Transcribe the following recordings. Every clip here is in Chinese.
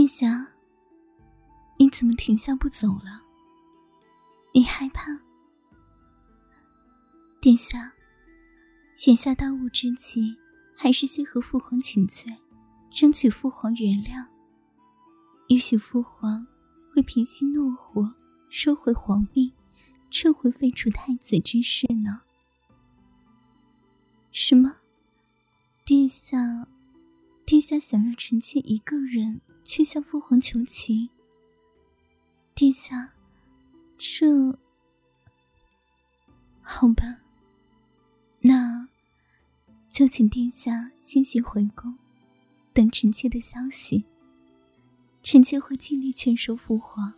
殿下，你怎么停下不走了？你害怕？殿下，眼下当务之急还是先和父皇请罪，争取父皇原谅，也许父皇会平息怒火，收回皇命，撤回废除太子之事呢。什么？殿下想让臣妾一个人去向父皇求情？殿下，这……好吧，那就请殿下先行回宫，等臣妾的消息。臣妾会尽力劝说父皇。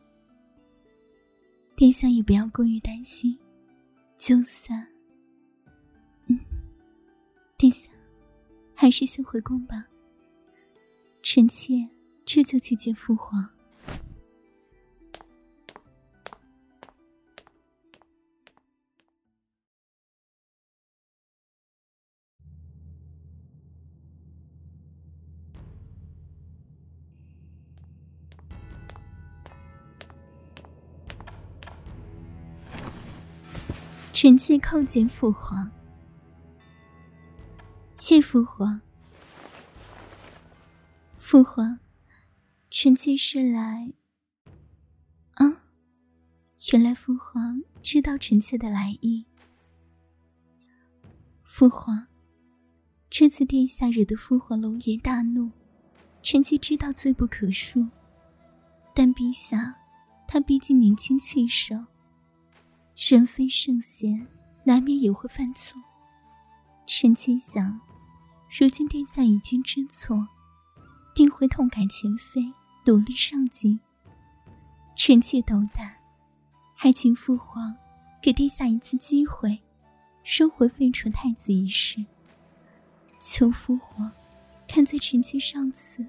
殿下也不要过于担心，就算……殿下，还是先回宫吧。臣妾这就去见父皇。臣妾叩见父皇。谢父皇。父皇，臣妾是来……原来父皇知道臣妾的来意。父皇，这次殿下惹得父皇龙颜大怒，臣妾知道罪不可恕，但陛下他毕竟年轻气盛，人非圣贤，难免也会犯错。臣妾想，如今殿下已经知错，定会痛改前非，努力上进。臣妾斗胆，还请父皇给殿下一次机会，收回废除太子一事。求父皇看在臣妾上次……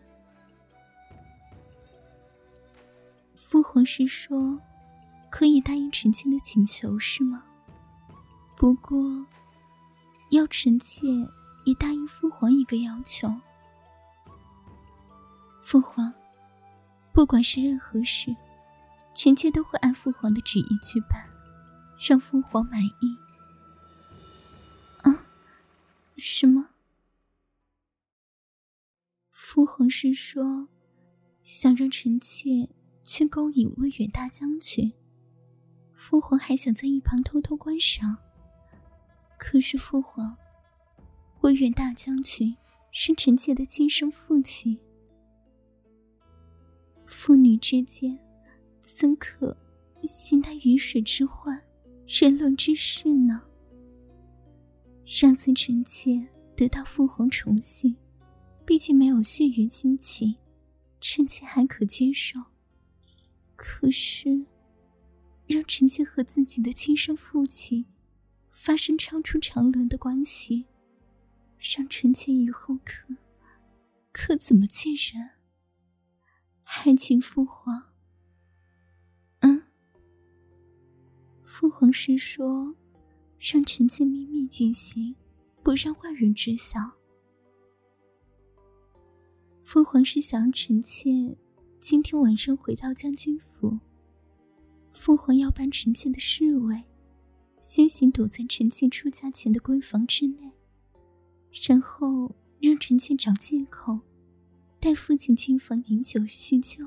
父皇是说可以答应臣妾的请求是吗？不过要臣妾也答应父皇一个要求。父皇，不管是任何事，臣妾都会按父皇的旨意去办，让父皇满意。什么？父皇是说想让臣妾去勾引威远大将军，父皇还想在一旁偷偷观赏。可是父皇，威远大将军是臣妾的亲生父亲，父女之间怎可行那鱼水之欢，人伦之事呢？上次臣妾得到父皇宠幸，毕竟没有血缘亲情，臣妾还可接受。可是让臣妾和自己的亲生父亲发生超出常伦的关系，让臣妾以后可怎么见人？还请父皇……父皇是说让臣妾秘密进行，不让外人知晓。父皇是想让臣妾今天晚上回到将军府，父皇要办臣妾的侍卫，先行躲在臣妾出嫁前的闺房之内，然后让臣妾找借口带父亲进房饮酒叙旧，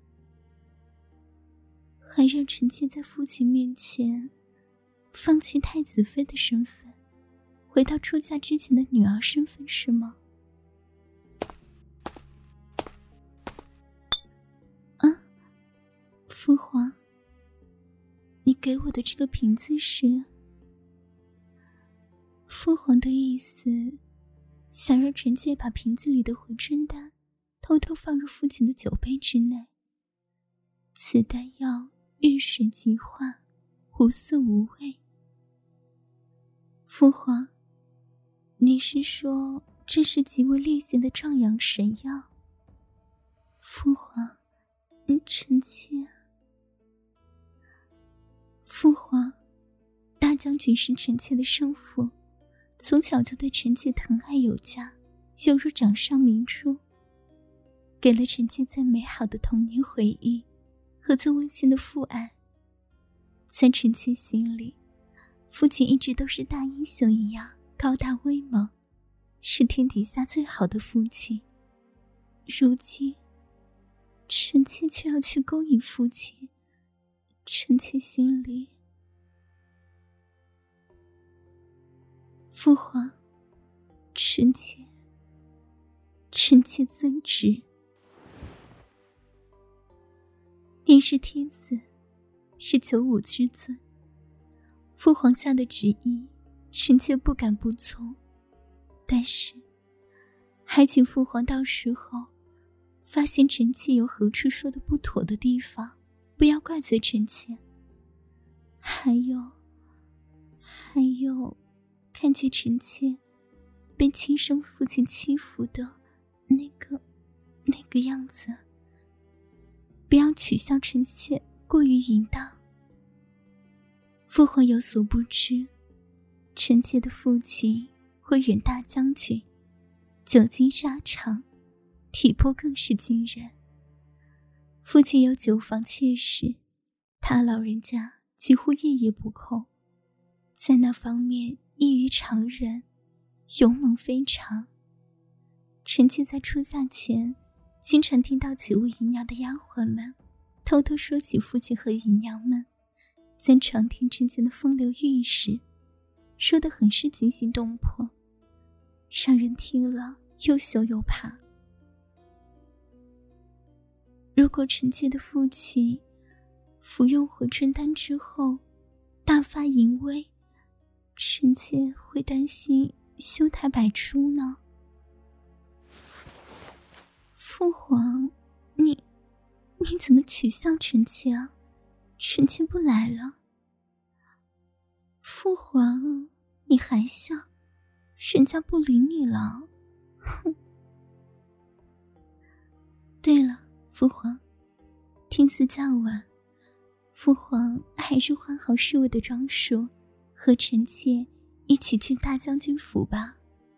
还让臣妾在父亲面前放弃太子妃的身份，回到出嫁之前的女儿身份，是吗？父皇，你给我的这个瓶子是……父皇的意思，想让臣妾把瓶子里的回春丹偷偷放入父亲的酒杯之内。此丹药遇水即化，无色无味。父皇，你是说这是极为烈性的壮阳神药？父皇，臣妾……父皇，大将军是臣妾的生父，从小就对臣妾疼爱有加，犹如掌上明珠。 给了臣妾最美好的童年回忆和最温馨的父爱。在臣妾心里，父亲一直都是大英雄一样高大威猛，是天底下最好的父亲。如今臣妾却要去勾引父亲，臣妾心里……父皇，臣妾遵旨。您是天子，是九五之尊，父皇下的旨意，臣妾不敢不从。但是，还请父皇到时候发现臣妾有何处说的不妥的地方，不要怪罪臣妾。还有，看见臣妾被亲生父亲欺负的那个样子，不要取笑臣妾过于淫荡。父皇有所不知，臣妾的父亲为远大将军，久经沙场，体魄更是惊人。父亲有9房妾室，他老人家几乎夜夜不空，在那方面异于常人，勇猛非常。臣妾在出嫁前，经常听到几位姨娘的丫鬟们偷偷说起父亲和姨娘们在床天之间的风流韵事，说得很是惊心动魄，让人听了又羞又怕。如果臣妾的父亲服用回春丹之后大发淫威，臣妾会担心羞态百出呢。父皇，你怎么取笑臣妾啊？臣妾不来了。父皇，你还笑，人家不理你了。哼。对了，父皇，天色较晚，父皇还是换好侍卫的装束，和臣妾一起去大将军府吧。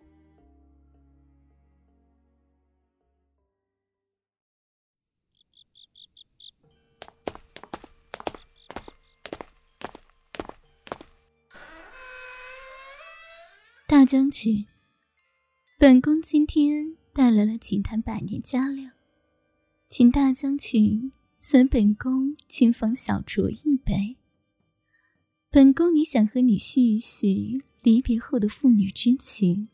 大将军，本宫今天带来了几坛百年佳酿，请大将军随本宫进房小酌一杯。本宫也想和你叙一叙离别后的父女之情。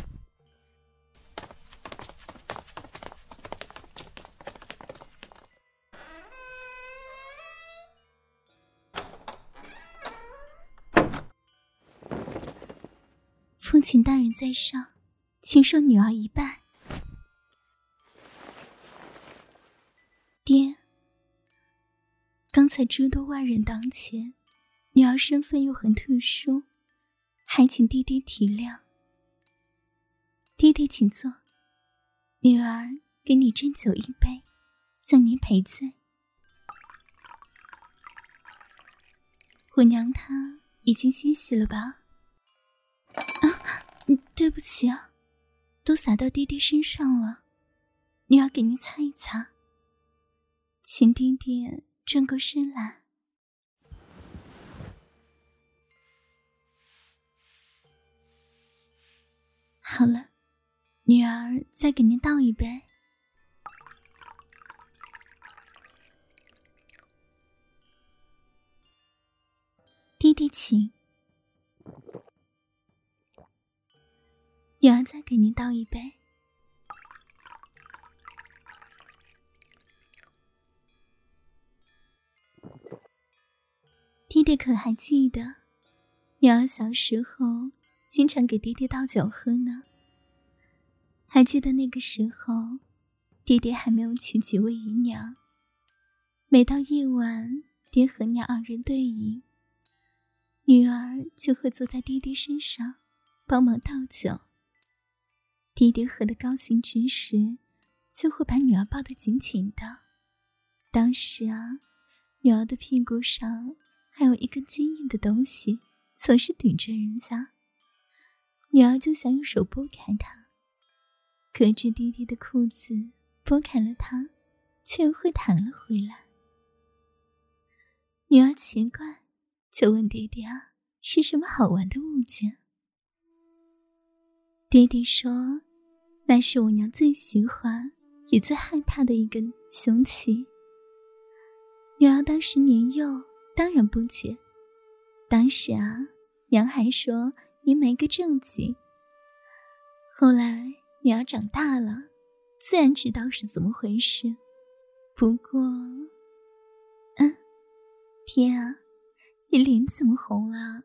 父亲大人在上，请受女儿一拜。爹，刚才诸多外人当前，女儿身份又很特殊，还请爹爹体谅。爹爹请坐，女儿给你斟酒一杯，向您赔罪。我娘她已经歇息了吧？对不起啊，都洒到爹爹身上了，女儿给您擦一擦。请爹爹转过身来。好了，女儿再给您倒一杯。爹爹请。女儿再给您倒一杯。爹爹可还记得，女儿小时候经常给爹爹倒酒喝呢。还记得那个时候，爹爹还没有娶几位姨娘，每到夜晚，爹和娘2人对饮，女儿就会坐在爹爹身上帮忙倒酒。爹爹喝得高兴之时，就会把女儿抱得紧紧的。当时啊，女儿的屁股上还有一根坚硬的东西，总是顶着人家。女儿就想用手拨开它，可是爹爹的裤子拨开了它，却又会弹了回来。女儿奇怪，就问爹爹啊，是什么好玩的物件？爹爹说，那是我娘最喜欢也最害怕的一根凶器。女儿当时年幼，当然不解。当时啊，娘还说你没个正经。后来女儿长大了，自然知道是怎么回事。不过，爹啊，你脸怎么红了？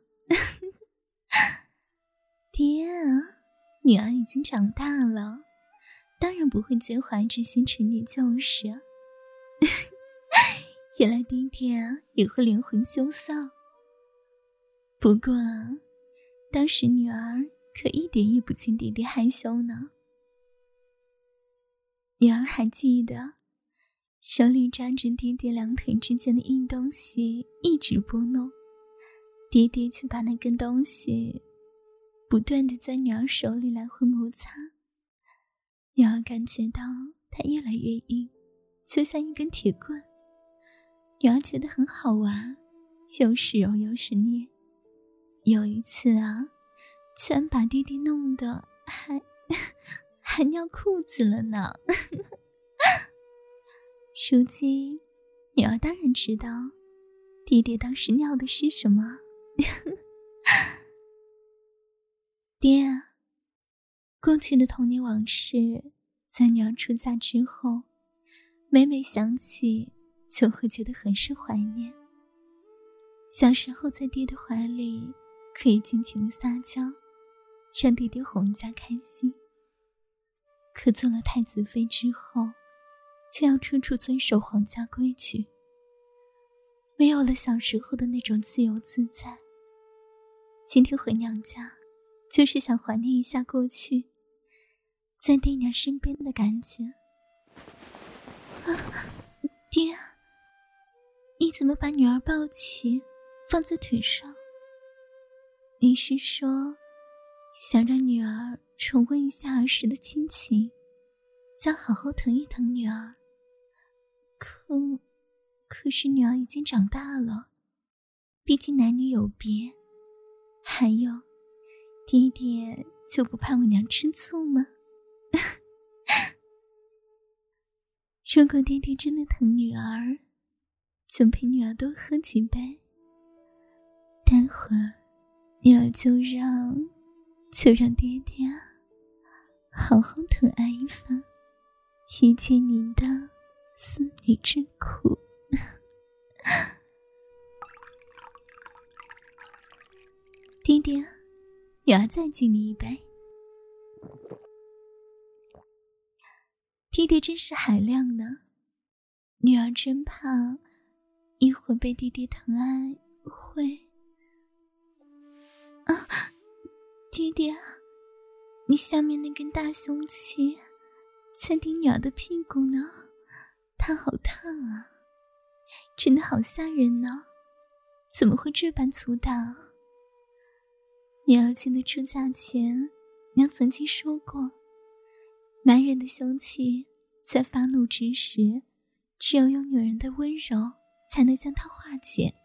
爹啊，女儿已经长大了，当然不会介怀这些陈年旧事啊。原来爹爹啊也会连环羞臊。不过啊，当时女儿可一点也不见爹爹害羞呢。女儿还记得，手里抓着爹爹两腿之间的硬东西，一直拨弄，爹爹却把那根东西不断地在女儿手里来回摩擦。女儿感觉到它越来越硬，就像一根铁棍。女儿觉得很好玩，又是揉又是捏。有一次啊，居然把爹爹弄得还尿裤子了呢。如今女儿当然知道爹爹当时尿的是什么。爹啊，过去的童年往事在女儿出嫁之后，每每想起就会觉得很是怀念。小时候在爹的怀里可以尽情的撒娇，让爹爹哄家开心。可做了太子妃之后，却要处处遵守皇家规矩，没有了小时候的那种自由自在。今天回娘家，就是想怀念一下过去在爹娘身边的感觉。爹，你怎么把女儿抱起放在腿上？你是说想让女儿重温一下儿时的亲情，想好好疼一疼女儿？可是女儿已经长大了，毕竟男女有别。还有，爹爹就不怕我娘吃醋吗？如果爹爹真的疼女儿，就陪女儿多喝几杯。待会儿女儿就让爹爹好好疼爱一番，洗解您的思女之苦。爹爹，女儿再敬你一杯。爹爹真是海量呢，女儿真怕一会儿被爹爹疼爱会……爹爹，你下面那根大凶器在顶女儿的屁股呢，它好烫啊，真的好吓人呢，怎么会这般粗大？女儿记得出嫁前，娘曾经说过，男人的凶器在发怒之时，只有用女人的温柔才能将它化解。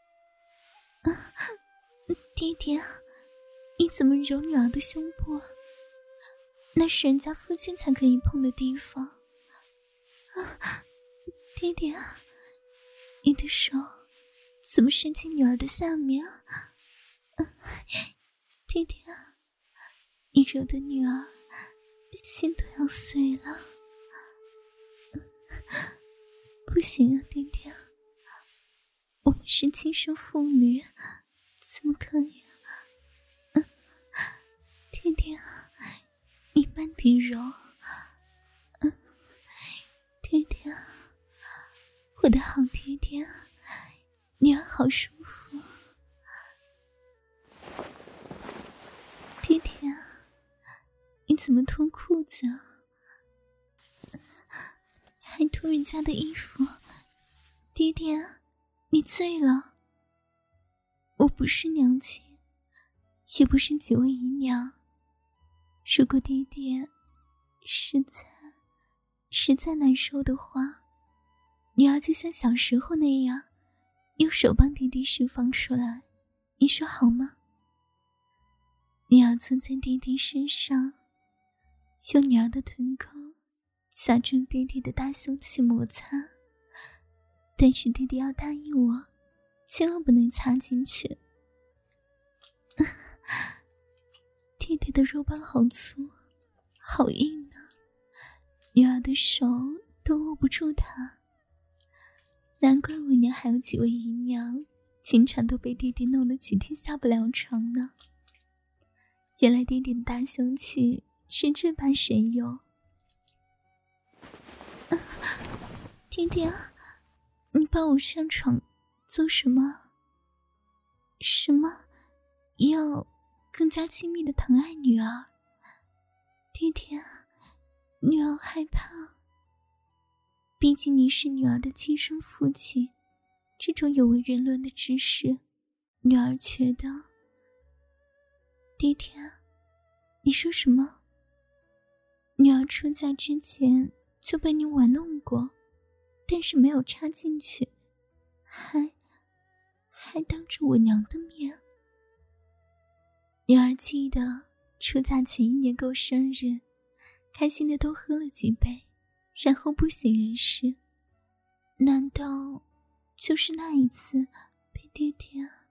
爹爹，你怎么揉女儿的胸部？那是人家夫君才可以碰的地方。爹爹，你的手怎么伸进女儿的下面啊？爹爹，你揉的女儿心都要碎了。不行啊，爹爹，我们是亲生父女，怎么可以啊？爹爹，你慢点揉。爹爹，我的好爹爹，女儿好舒服。爹爹，你怎么脱裤子啊？还脱人家的衣服？爹爹，你醉了。我不是娘亲，也不是几位姨娘。如果爹爹实在实在难受的话，女儿就像小时候那样，用手帮弟弟释放出来，你说好吗？女儿坐在弟弟身上，用女儿的臀沟夹住弟弟的大胸器摩擦，但是弟弟要答应我，千万不能插进去。弟弟的肉棒好粗，好硬啊，女儿的手都握不住它。难怪我娘还有几位姨娘经常都被弟弟弄了几天下不了床呢。原来弟弟的大胸器是这般神勇。弟弟啊，你抱我上床做什么？什么？要更加亲密的疼爱女儿？弟弟啊，女儿害怕。毕竟你是女儿的亲生父亲，这种有违人伦的知识，女儿觉得……弟弟啊，你说什么？女儿出嫁之前就被你玩弄过，但是没有插进去，还当着我娘的面。女儿记得出嫁前1年过生日，开心的都喝了几杯，然后不省人事。难道就是那一次被弟弟啊？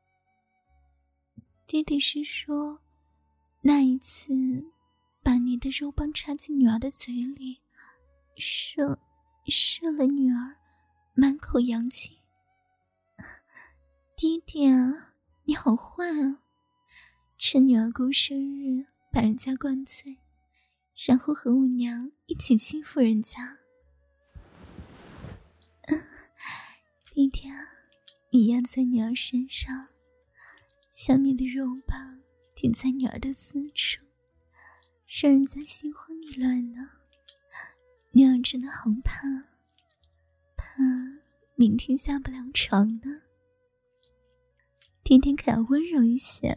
弟弟是说那一次把你的肉棒插进女儿的嘴里，射了女儿满口洋气。弟弟啊，你好坏啊，趁女儿过生日把人家灌醉，然后和我娘一起欺负人家。弟弟啊，你压在女儿身上，像你的肉棒顶在女儿的私处，让人家心慌意乱呢。女儿真的好怕明天下不了床呢。弟弟可要温柔一些。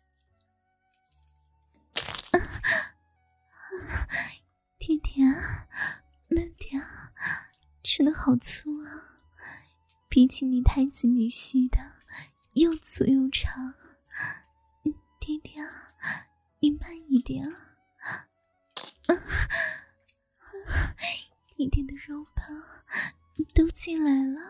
弟弟啊，慢点啊，吃得好粗啊，比起你太子女婿的又粗又长。弟弟啊，你慢一点啊。弟弟的肉棒都进来了，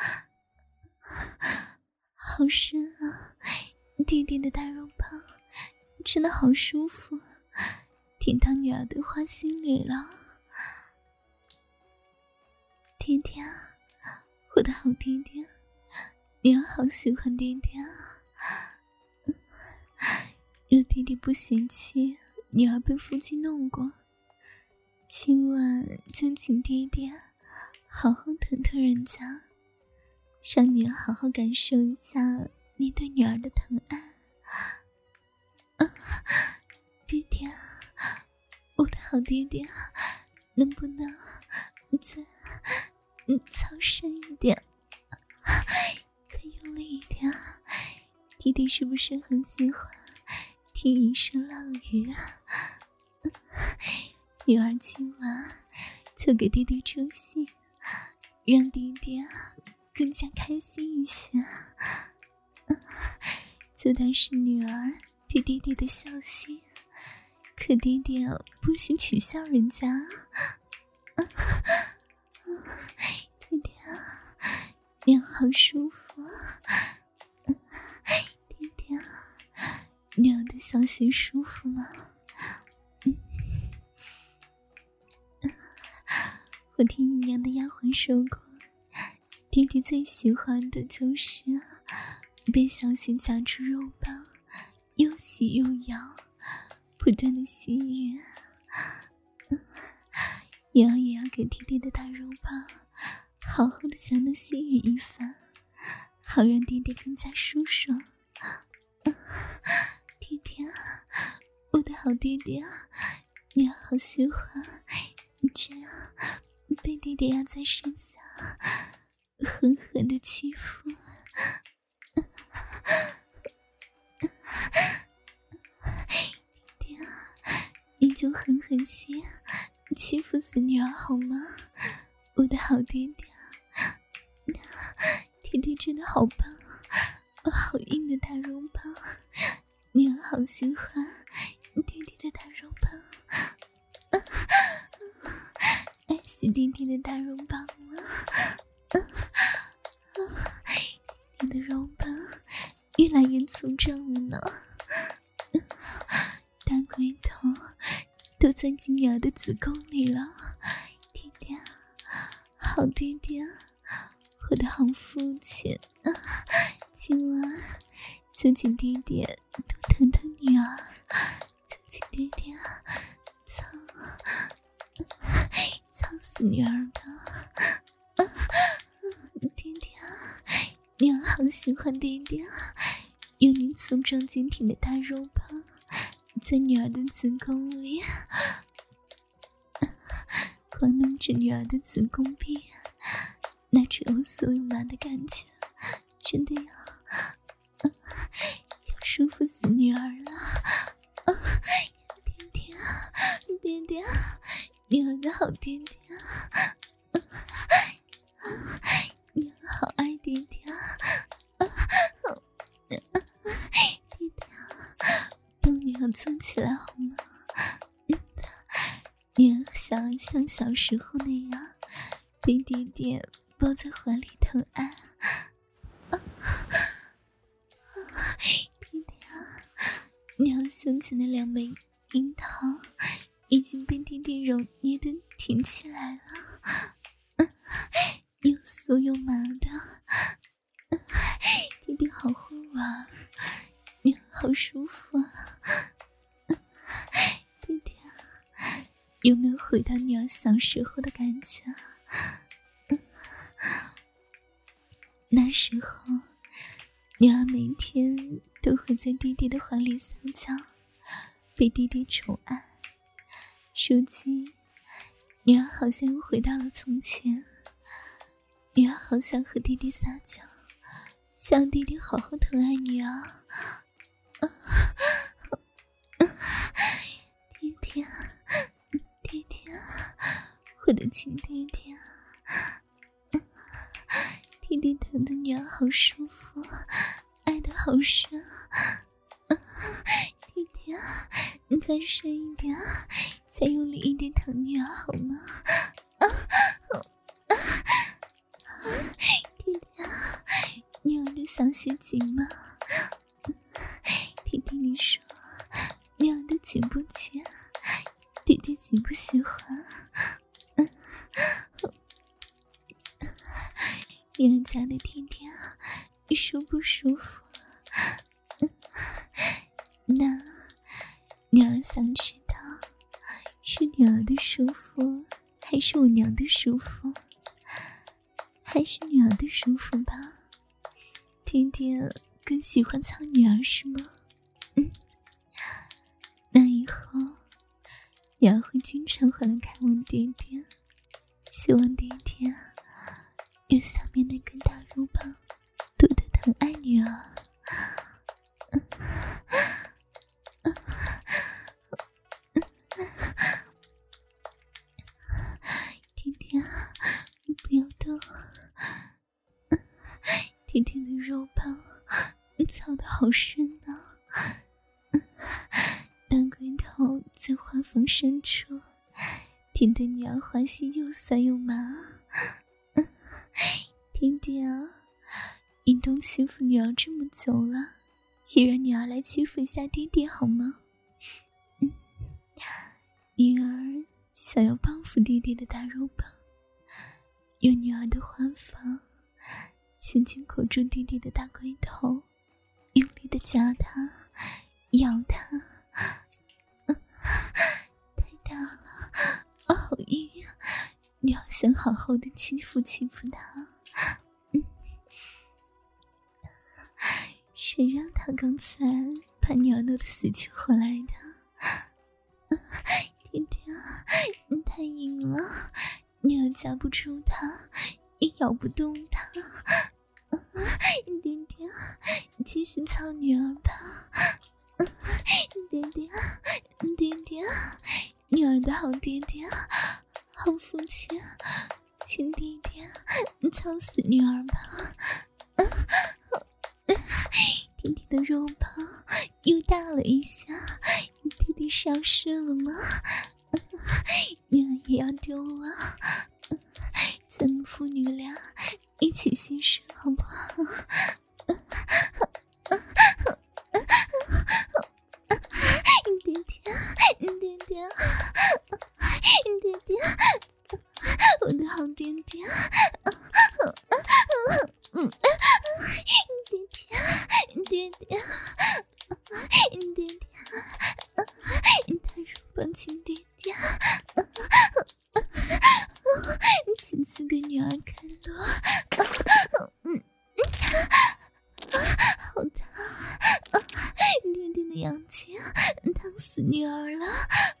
好深啊，弟弟的大肉棒真的好舒服，听到女儿的话心里了。弟弟啊，我的好弟弟，女儿好喜欢弟弟啊。若弟弟不嫌弃女儿被夫妻弄过，今晚就请弟弟好好疼疼人家，让女儿好好感受一下你对女儿的疼爱。弟弟啊，我的好弟弟啊，能不能再操深一点，再用力一点啊？弟弟是不是很喜欢听一声浪语啊？女儿今晚就给弟弟出戏，让弟弟更加开心一些，就当是女儿对弟弟的孝心，可弟弟不许取笑人家。弟弟啊，你好舒服啊。弟弟啊，你的小心舒服吗？我听姨娘的丫鬟说过，弟弟最喜欢的就是被小雪夹住肉棒，又洗又摇，不断的吸吮。女儿也要给弟弟的大肉棒好好的将它吸吮一番，好让弟弟更加舒爽。弟弟啊，我的好弟弟啊，女儿好喜欢这样被弟弟压在身下，狠狠的欺负。弟弟啊，你就狠狠吸欺负死女儿好吗？我的好爹爹，爹爹真的好棒，我好硬的大肉棒，女儿好喜欢爹爹的大肉棒，爱死爹爹的大肉棒了。爹爹的肉棒越来越粗壮了呢，大龟头都钻进女儿的子宫里了。爹爹，好爹爹，我的好父亲，今晚就请爹爹多疼疼女儿，就请爹爹操死女儿吧。爹爹，女儿好喜欢爹爹，有你粗壮坚挺的大肉棒在女儿的子宫里，光弄着女儿的子宫壁，那种有所有麻的感觉，真的要舒服死女儿了。爹爹，爹爹，女儿的好爹爹，女儿好爱爹爹。爹爹，帮女儿坐起来好吗？女儿想像小时候那样被爹爹抱在怀里疼爱。爹爹，女儿胸前的2枚樱桃已经被爹爹揉捏得挺起来了，有酥有麻的，爹爹好会玩，女儿好舒服啊。爹爹，有没有回到女儿小时候的感觉？那时候女儿每天都会在爹爹的怀里撒娇，被爹爹宠爱。如今女儿好像又回到了从前，女儿好想和爹爹撒娇，想爹爹好好疼爱女儿。爹爹，爹爹，我的亲爹爹，爹爹疼的女儿好舒服，爱得好深。爹爹，你再深一点，再用力一点疼女儿好吗？爹爹，女儿的小血紧吗？爹爹，你说女儿的紧不紧？爹爹喜不喜欢？女儿家的爹爹舒不舒服？那女儿想知道，是女儿的舒服，还是我娘的舒服？还是女儿的舒服吧。爹爹更喜欢操女儿是吗？那以后女儿会经常回来看望爹爹，希望爹爹有下面那根大肉棒多的疼爱女儿。爹爹，不要动，爹爹的肉棒操得好深啊！大龟头在花房深处，听得女儿花心又酸又麻。爹爹啊，运动欺负女儿这么久了，也让女儿来欺负一下爹爹好吗？女儿想要报复爹爹的大肉棒，用女儿的花房轻轻扣住爹爹的大龟头，用力地夹他，咬他，太大了，好硬啊！女儿想好好的欺负欺负他。谁让他刚才把女儿弄得死去活来的？爹爹，你太硬了，女儿夹不住他，也咬不动他。爹爹，继续操女儿吧。爹爹，爹爹，女儿的的好爹爹，好父亲，亲爹爹，操死女儿吧！弟弟的肉棒又大了一下，弟弟是要射了吗？女儿也要丢了，咱们父女俩一起牺牲好不好？爹爹，爹爹，爹爹，我的好爹爹，爹爹，爹爹，爹爹，他说帮亲爹爹，亲4个女儿看落，好烫，爹爹的阳气烫死女儿了，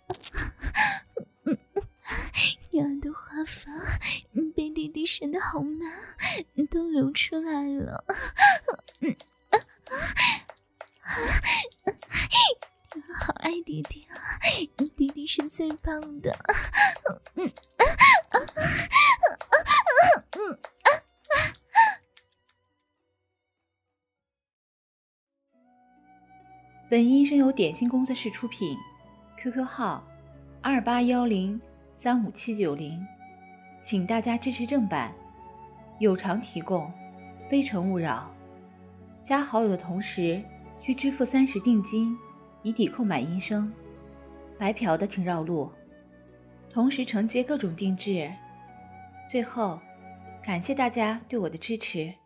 女儿的花发被弟弟射得好满，都流出来了。女儿好爱弟弟啊，弟弟是最棒的。 本音声由点心工作室出品 ，QQ 号2810357790，请大家支持正版，有偿提供，非诚勿扰。加好友的同时需支付30定金，以抵购买音声。白嫖的请绕路，同时承接各种定制。最后，感谢大家对我的支持。